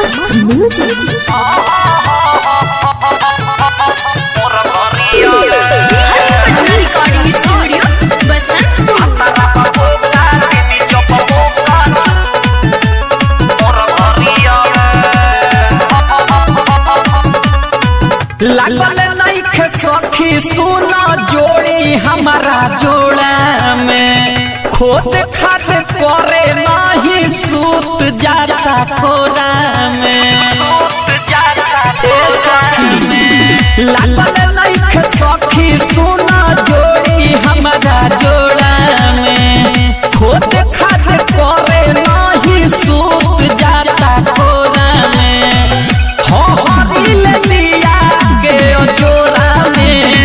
मस्त music recording studio लागल नइखे सखी सुना जोड़ी हमारा जोड़ा में खोद खाद करे नाही सूत जाता कोरा में ए सखी लागल नइखे सखी सुना जोड़ी हमारा जोड़ा में खोद खाद करे नाही सूत जाता कोरा में हरी लिया के जोरा में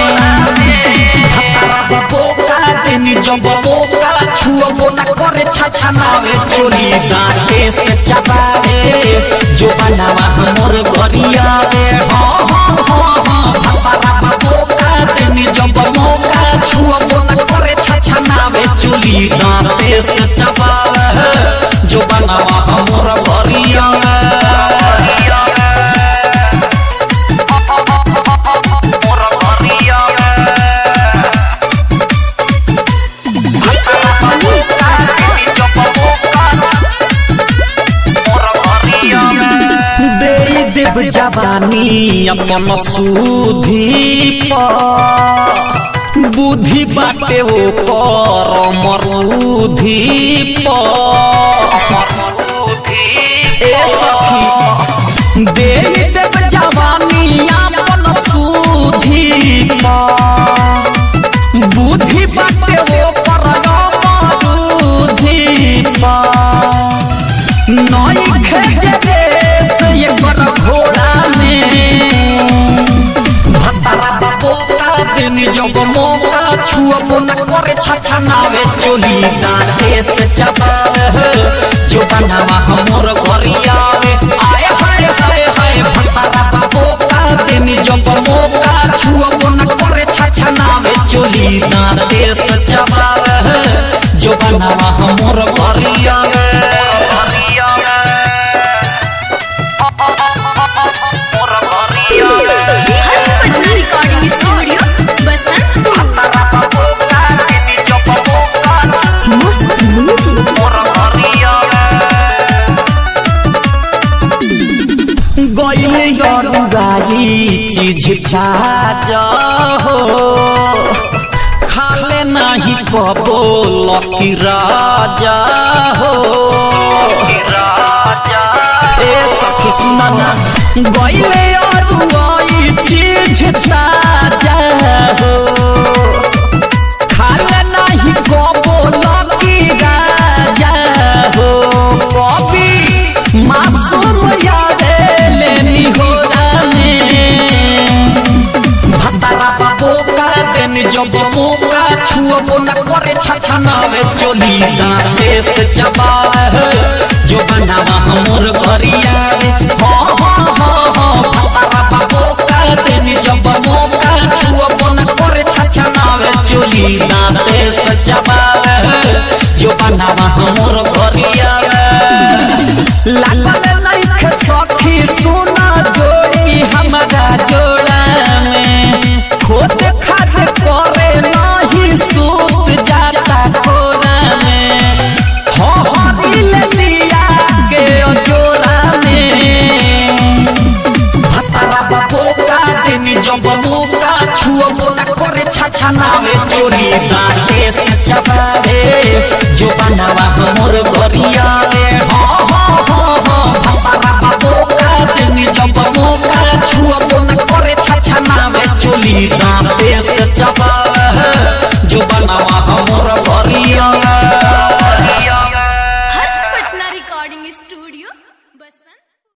बोका देनी जब बोका छुओ ना करे छछा नावे चोली दांते से चबावे जो बनावा हमर गरिया रे हां हां हां हां बोका देनी जब बोका छुओ ना करे छछा नावे चोली दांते से चबावे जो बनावा हमर गरिया जवानी अपन सुधी पर बुद्धि बाटे वो कर मरुधी पर ए सखी दे देव जवानी अपन सुधी पर बुद्धि बाटे वो कर मरुधी पर नई खेजे ये कर घोड़ा में भतरा बोका देनी जब मौका छुअबो न करे छछा नावे चोली दांते से चबावे जो बनावा हमर गरिया रे आय हाय हाय हाय भतरा बोका देनी जब मौका छुअबो न करे छछा नावे चोली दांते से चबावे जो बनावा हमर गरिया रे रिकॉर्डिंग स्टूडियो मस्त म्यूजिक गइले यरुगाई चीज खाजा हो खाले नाही कबो लकी राजा हो ए सखी सुना ना गइले यरुगाई चीज खाजा हो खाले नाही कबो लकी राजा हो कभी मासूम यादे लेनी हो राने भतरा बोका देनी जब मौका छुओ न करे छछा नावे चोली दांते से चबावे जो बनावा हमर गरिया रे हां हां हां भतरा बोका देनी जब मौका छुओ न करे छछा नावे चोली दांते से चबावे जो बनावा हमर गरिया रे लागल नइखे सखी सुना जोड़ी हमारा जोड़ा में खोद खाद करे नाही सूत जाता कोरा में हरी लिया के जोरा में भतरा बोका देनी जब मौका छुओ न करे छछा नावे चोली दांते से चबावे जो बनावा हमर गरिया